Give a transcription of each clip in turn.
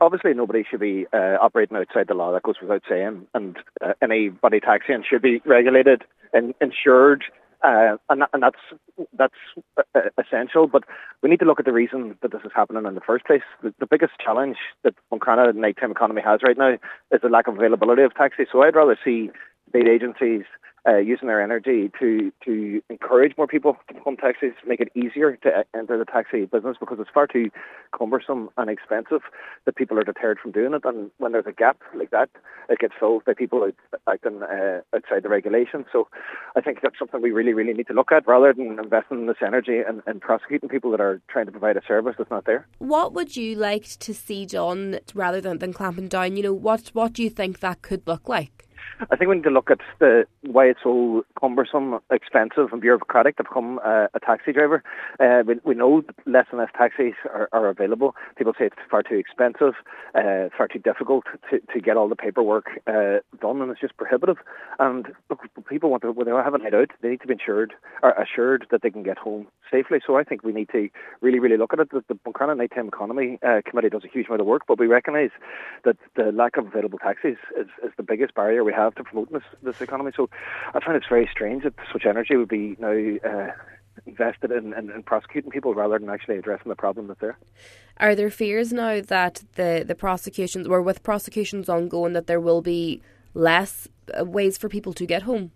obviously nobody should be operating outside the law. That goes without saying. And anybody taxiing should be regulated and insured. And that's essential, but we need to look at the reason that this is happening in the first place. The biggest challenge that Buncrana nighttime economy has right now is the lack of availability of taxis. So I'd rather see state agencies using their energy to encourage more people to become taxis, make it easier to enter the taxi business, because it's far too cumbersome and expensive that people are deterred from doing it. And when there's a gap like that, it gets filled by people acting outside the regulation. So I think that's something we really, really need to look at, rather than investing this energy and prosecuting people that are trying to provide a service that's not there. What would you like to see done rather than clamping down? What do you think that could look like? I think we need to look at why it's so cumbersome, expensive and bureaucratic to become a taxi driver. We know that less and less taxis are available. People say it's far too expensive, far too difficult to get all the paperwork done, and it's just prohibitive. And look, people when they have a night out, they need to be assured that they can get home safely. So I think we need to really, really look at it. The Buncrana Nighttime Economy Committee does a huge amount of work, but we recognise that the lack of available taxis is the biggest barrier we have to promoting this economy. So I find it's very strange that such energy would be now invested in prosecuting people rather than actually addressing the problem that's there. Are there fears now that the prosecutions, or with prosecutions ongoing, that there will be less ways for people to get home?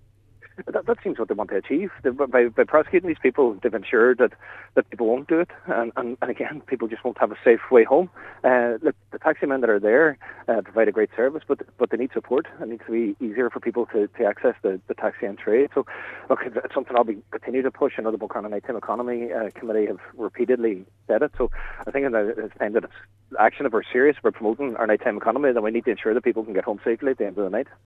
That seems what they want to achieve. By prosecuting these people, they've ensured that people won't do it, and again, people just won't have a safe way home. The taxi men that are there provide a great service, but they need support. It needs to be easier for people to access the taxi and trade. So, look, it's something I'll continue to push. I know the Buncrana Nighttime Economy Committee have repeatedly said it. So I think it's time that it's action. If we're serious about promoting our nighttime economy, then we need to ensure that people can get home safely at the end of the night.